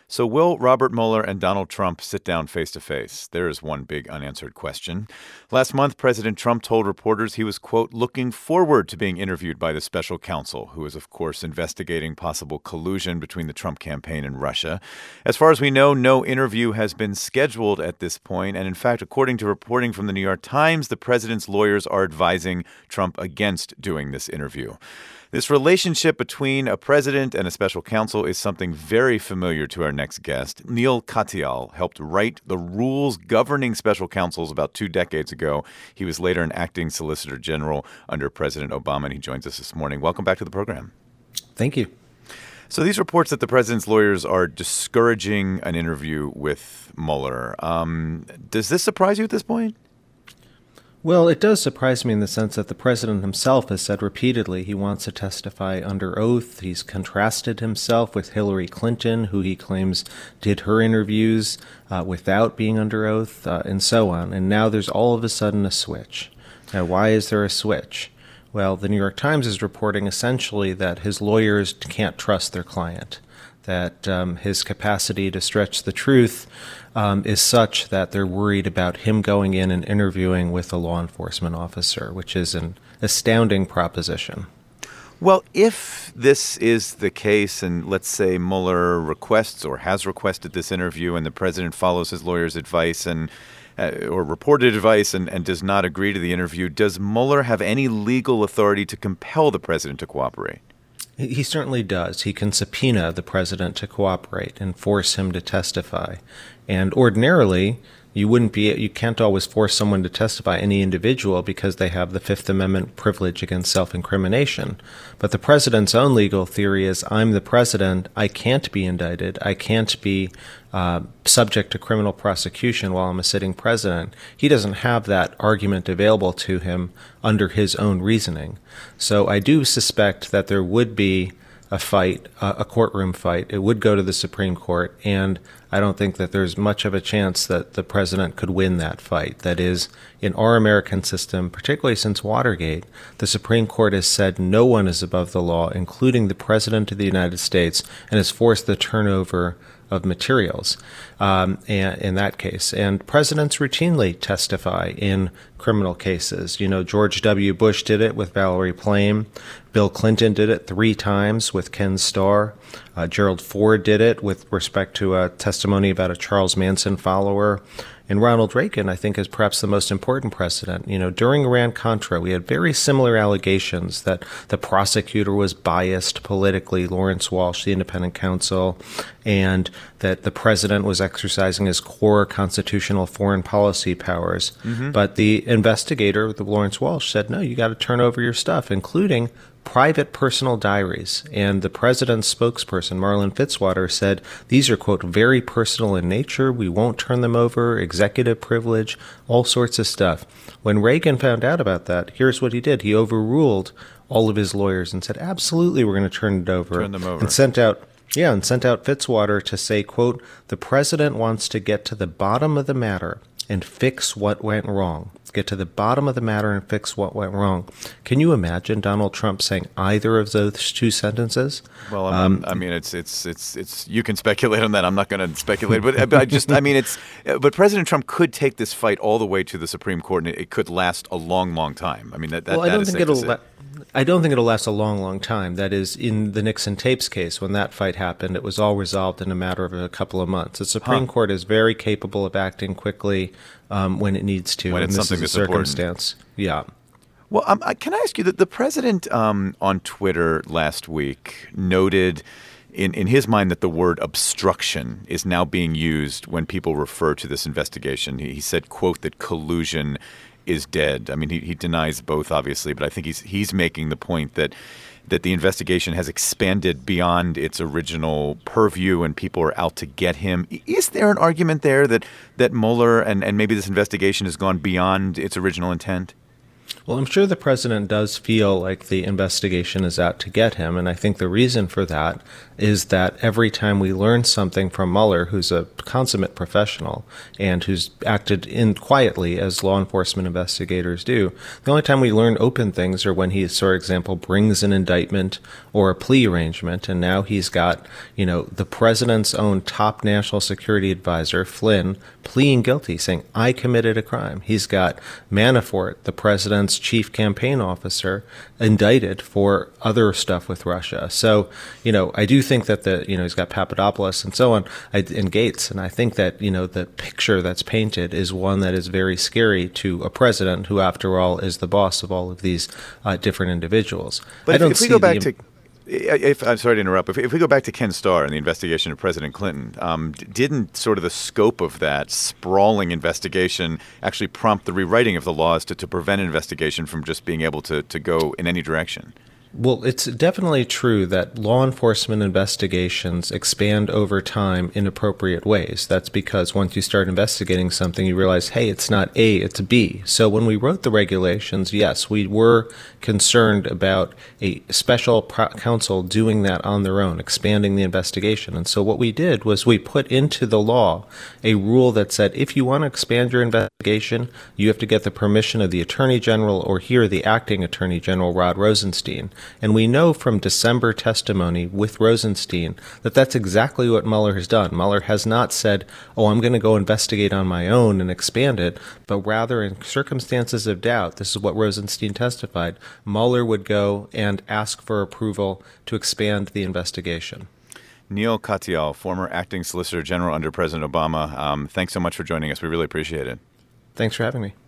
So will Robert Mueller and Donald Trump sit down face to face? There is one big unanswered question. Last month, President Trump told reporters he was, quote, looking forward to being interviewed by the special counsel, who is, of course, investigating possible collusion between the Trump campaign and Russia. As far as we know, no interview has been scheduled at this point. And in fact, according to reporting from the New York Times, the president's lawyers are advising Trump against doing this interview. This relationship between a president and a special counsel is something very familiar to our next guest. Neal Katyal helped write the rules governing special counsels about 2 decades ago. He was later an acting solicitor general under President Obama, and he joins us this morning. Welcome back to the program. Thank you. So these reports that the president's lawyers are discouraging an interview with Mueller, does this surprise you at this point? Well, it does surprise me in the sense that the president himself has said repeatedly he wants to testify under oath. He's contrasted himself with Hillary Clinton, who he claims did her interviews without being under oath, and so on. And now there's all of a sudden a switch. Now, why is there a switch? Well, the New York Times is reporting essentially that his lawyers can't trust their client, that his capacity to stretch the truth is such that they're worried about him going in and interviewing with a law enforcement officer, which is an astounding proposition. Well, if this is the case, and let's say Mueller requests or has requested this interview and the president follows his lawyer's advice and or reported advice and does not agree to the interview, does Mueller have any legal authority to compel the president to cooperate? He certainly does. He can subpoena the president to cooperate and force him to testify. And ordinarily, you can't always force someone to testify, any individual, because they have the Fifth Amendment privilege against self-incrimination. But the president's own legal theory is, I'm the president, I can't be indicted, I can't be subject to criminal prosecution while I'm a sitting president. He doesn't have that argument available to him under his own reasoning. So I do suspect that there would be a fight, a courtroom fight. It would go to the Supreme Court, and I don't think that there's much of a chance that the president could win that fight. That is, in our American system, particularly since Watergate, the Supreme Court has said no one is above the law, including the President of the United States, and has forced the turnover of materials in that case. And presidents routinely testify in criminal cases. You know, George W. Bush did it with Valerie Plame. Bill Clinton did it 3 times with Ken Starr. Gerald Ford did it with respect to a testimony about a Charles Manson follower. And Ronald Reagan, I think, is perhaps the most important precedent. You know, during Iran-Contra, we had very similar allegations that the prosecutor was biased politically, Lawrence Walsh, the independent counsel, and that the president was exercising his core constitutional foreign policy powers. Mm-hmm. But the investigator, Lawrence Walsh, said, no, you got to turn over your stuff, including private personal diaries. And the president's spokesperson, Marlin Fitzwater, said, these are, quote, very personal in nature. We won't turn them over, executive privilege, all sorts of stuff. When Reagan found out about that, here's what he did. He overruled all of his lawyers and said, absolutely, we're going to turn it over. Turn them over. And sent out Fitzwater to say, quote, the president wants to get to the bottom of the matter and fix what went wrong. Get to the bottom of the matter and fix what went wrong. Can you imagine Donald Trump saying either of those 2 sentences? Well, I mean, it's. You can speculate on that. I'm not going to speculate, but But President Trump could take this fight all the way to the Supreme Court, and it could last a long, long time. I mean, I don't think it'll last a long, long time. That is, in the Nixon tapes case, when that fight happened, it was all resolved in a matter of a couple of months. The Supreme Court is very capable of acting quickly when it needs to. When it's something that's circumstance. Important. Yeah. Well, can I ask you that the president on Twitter last week noted in his mind that the word obstruction is now being used when people refer to this investigation. He said, quote, that collusion is dead. I mean, he denies both, obviously, but I think he's making the point that the investigation has expanded beyond its original purview and people are out to get him. Is there an argument there that Mueller and maybe this investigation has gone beyond its original intent? Well, I'm sure the president does feel like the investigation is out to get him, and I think the reason for that is that every time we learn something from Mueller, who's a consummate professional and who's acted in quietly as law enforcement investigators do, the only time we learn open things are when he, for example, brings an indictment or a plea arrangement, and now he's got, the president's own top national security advisor, Flynn, pleading guilty, saying, I committed a crime. He's got Manafort, the president's chief campaign officer, indicted for other stuff with Russia. So, I do think that he's got Papadopoulos and so on, and Gates. And I think that, the picture that's painted is one that is very scary to a president who, after all, is the boss of all of these different individuals. But if we go back to... I'm sorry to interrupt. If we go back to Ken Starr and the investigation of President Clinton, didn't sort of the scope of that sprawling investigation actually prompt the rewriting of the laws to prevent an investigation from just being able to go in any direction? Well, it's definitely true that law enforcement investigations expand over time in appropriate ways. That's because once you start investigating something, you realize, hey, it's not A, it's B. So when we wrote the regulations, yes, we were concerned about a special counsel doing that on their own, expanding the investigation. And so what we did was we put into the law a rule that said, if you want to expand your investigation, you have to get the permission of the Attorney General, or here the Acting Attorney General, Rod Rosenstein. And we know from December testimony with Rosenstein that that's exactly what Mueller has done. Mueller has not said, I'm going to go investigate on my own and expand it, but rather in circumstances of doubt, this is what Rosenstein testified, Mueller would go and ask for approval to expand the investigation. Neal Katyal, former acting Solicitor General under President Obama, thanks so much for joining us. We really appreciate it. Thanks for having me.